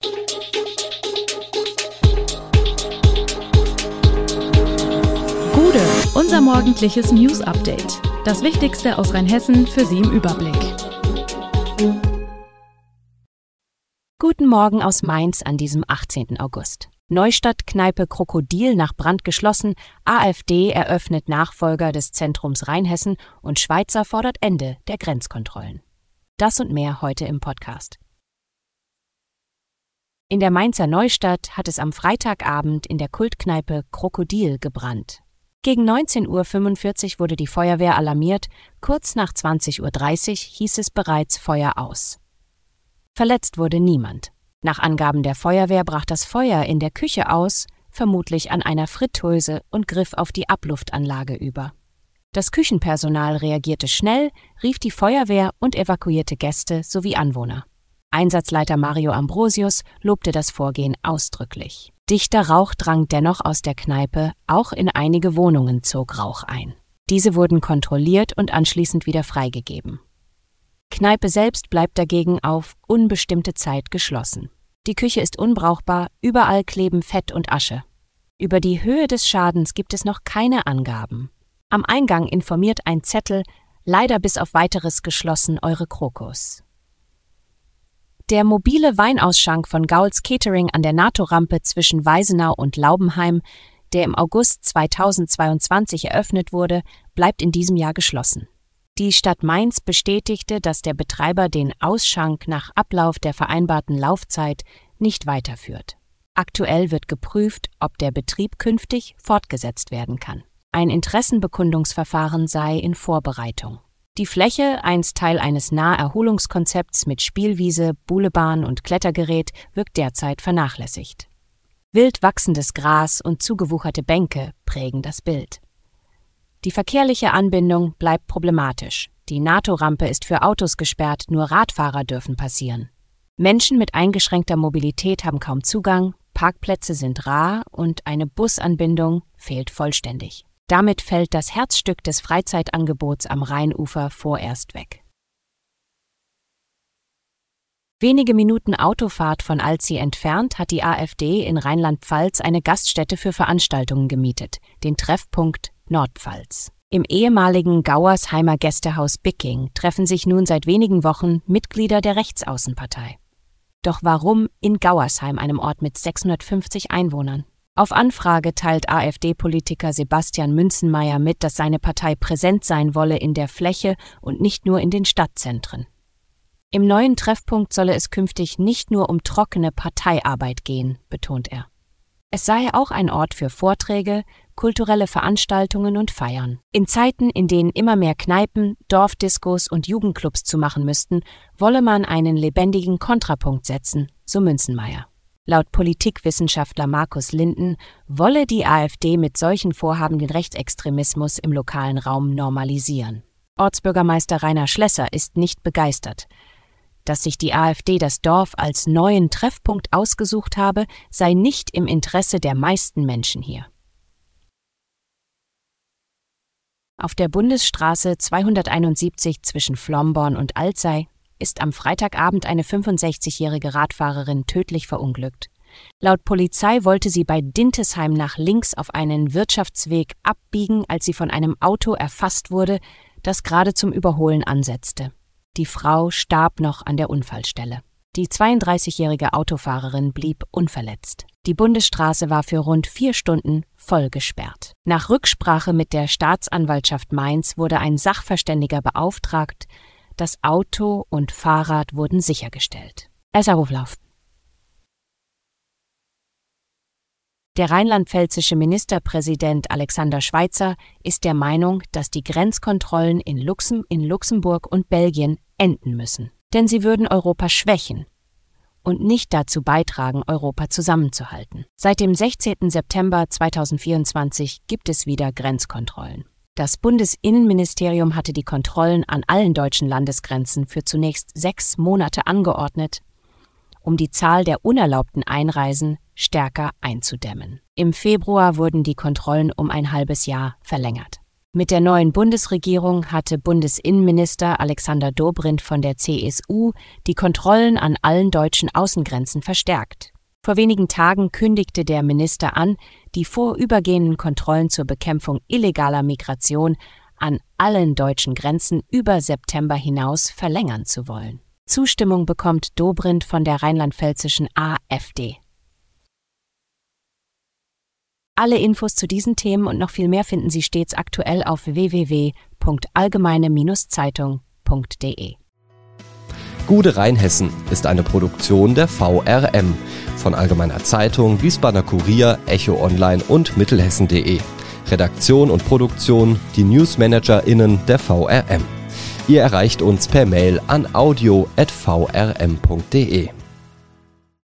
Gude, unser morgendliches News-Update. Das Wichtigste aus Rheinhessen für Sie im Überblick. Guten Morgen aus Mainz an diesem 18. August. Neustadt-Kneipe Krokodil nach Brand geschlossen, AfD eröffnet Nachfolger des Zentrums Rheinhessen und Schweizer fordert Ende der Grenzkontrollen. Das und mehr heute im Podcast. In der Mainzer Neustadt hat es am Freitagabend in der Kultkneipe Krokodil gebrannt. Gegen 19:45 Uhr wurde die Feuerwehr alarmiert, kurz nach 20:30 Uhr hieß es bereits Feuer aus. Verletzt wurde niemand. Nach Angaben der Feuerwehr brach das Feuer in der Küche aus, vermutlich an einer Fritteuse und griff auf die Abluftanlage über. Das Küchenpersonal reagierte schnell, rief die Feuerwehr und evakuierte Gäste sowie Anwohner. Einsatzleiter Mario Ambrosius lobte das Vorgehen ausdrücklich. Dichter Rauch drang dennoch aus der Kneipe, auch in einige Wohnungen zog Rauch ein. Diese wurden kontrolliert und anschließend wieder freigegeben. Kneipe selbst bleibt dagegen auf unbestimmte Zeit geschlossen. Die Küche ist unbrauchbar, überall kleben Fett und Asche. Über die Höhe des Schadens gibt es noch keine Angaben. Am Eingang informiert ein Zettel, leider bis auf Weiteres geschlossen, eure Krokus. Der mobile Weinausschank von Gauls Catering an der NATO-Rampe zwischen Weisenau und Laubenheim, der im August 2022 eröffnet wurde, bleibt in diesem Jahr geschlossen. Die Stadt Mainz bestätigte, dass der Betreiber den Ausschank nach Ablauf der vereinbarten Laufzeit nicht weiterführt. Aktuell wird geprüft, ob der Betrieb künftig fortgesetzt werden kann. Ein Interessenbekundungsverfahren sei in Vorbereitung. Die Fläche, einst Teil eines Naherholungskonzepts mit Spielwiese, Buhlebahn und Klettergerät, wirkt derzeit vernachlässigt. Wild wachsendes Gras und zugewucherte Bänke prägen das Bild. Die verkehrliche Anbindung bleibt problematisch. Die NATO-Rampe ist für Autos gesperrt, nur Radfahrer dürfen passieren. Menschen mit eingeschränkter Mobilität haben kaum Zugang, Parkplätze sind rar und eine Busanbindung fehlt vollständig. Damit fällt das Herzstück des Freizeitangebots am Rheinufer vorerst weg. Wenige Minuten Autofahrt von Alzey entfernt hat die AfD in Rheinland-Pfalz eine Gaststätte für Veranstaltungen gemietet, den Treffpunkt Nordpfalz. Im ehemaligen Gauersheimer Gästehaus Bicking treffen sich nun seit wenigen Wochen Mitglieder der Rechtsaußenpartei. Doch warum in Gauersheim, einem Ort mit 650 Einwohnern? Auf Anfrage teilt AfD-Politiker Sebastian Münzenmaier mit, dass seine Partei präsent sein wolle in der Fläche und nicht nur in den Stadtzentren. Im neuen Treffpunkt solle es künftig nicht nur um trockene Parteiarbeit gehen, betont er. Es sei auch ein Ort für Vorträge, kulturelle Veranstaltungen und Feiern. In Zeiten, in denen immer mehr Kneipen, Dorfdiskos und Jugendclubs zumachen müssten, wolle man einen lebendigen Kontrapunkt setzen, so Münzenmaier. Laut Politikwissenschaftler Markus Linden wolle die AfD mit solchen Vorhaben den Rechtsextremismus im lokalen Raum normalisieren. Ortsbürgermeister Rainer Schlesser ist nicht begeistert. Dass sich die AfD das Dorf als neuen Treffpunkt ausgesucht habe, sei nicht im Interesse der meisten Menschen hier. Auf der Bundesstraße 271 zwischen Flomborn und Alzey ist am Freitagabend eine 65-jährige Radfahrerin tödlich verunglückt. Laut Polizei wollte sie bei Dintesheim nach links auf einen Wirtschaftsweg abbiegen, als sie von einem Auto erfasst wurde, das gerade zum Überholen ansetzte. Die Frau starb noch an der Unfallstelle. Die 32-jährige Autofahrerin blieb unverletzt. Die Bundesstraße war für rund 4 Stunden voll gesperrt. Nach Rücksprache mit der Staatsanwaltschaft Mainz wurde ein Sachverständiger beauftragt. Das Auto und Fahrrad wurden sichergestellt. Esserhoflauf. Der rheinland-pfälzische Ministerpräsident Alexander Schweitzer ist der Meinung, dass die Grenzkontrollen in Luxemburg und Belgien enden müssen. Denn sie würden Europa schwächen und nicht dazu beitragen, Europa zusammenzuhalten. Seit dem 16. September 2024 gibt es wieder Grenzkontrollen. Das Bundesinnenministerium hatte die Kontrollen an allen deutschen Landesgrenzen für zunächst 6 Monate angeordnet, um die Zahl der unerlaubten Einreisen stärker einzudämmen. Im Februar wurden die Kontrollen um ein halbes Jahr verlängert. Mit der neuen Bundesregierung hatte Bundesinnenminister Alexander Dobrindt von der CSU die Kontrollen an allen deutschen Außengrenzen verstärkt. Vor wenigen Tagen kündigte der Minister an, die vorübergehenden Kontrollen zur Bekämpfung illegaler Migration an allen deutschen Grenzen über September hinaus verlängern zu wollen. Zustimmung bekommt Dobrindt von der rheinland-pfälzischen AfD. Alle Infos zu diesen Themen und noch viel mehr finden Sie stets aktuell auf www.allgemeine-zeitung.de. Gute Rheinhessen ist eine Produktion der VRM von Allgemeiner Zeitung, Wiesbadener Kurier, Echo Online und Mittelhessen.de. Redaktion und Produktion die NewsmanagerInnen der VRM. Ihr erreicht uns per Mail an audio@vrm.de.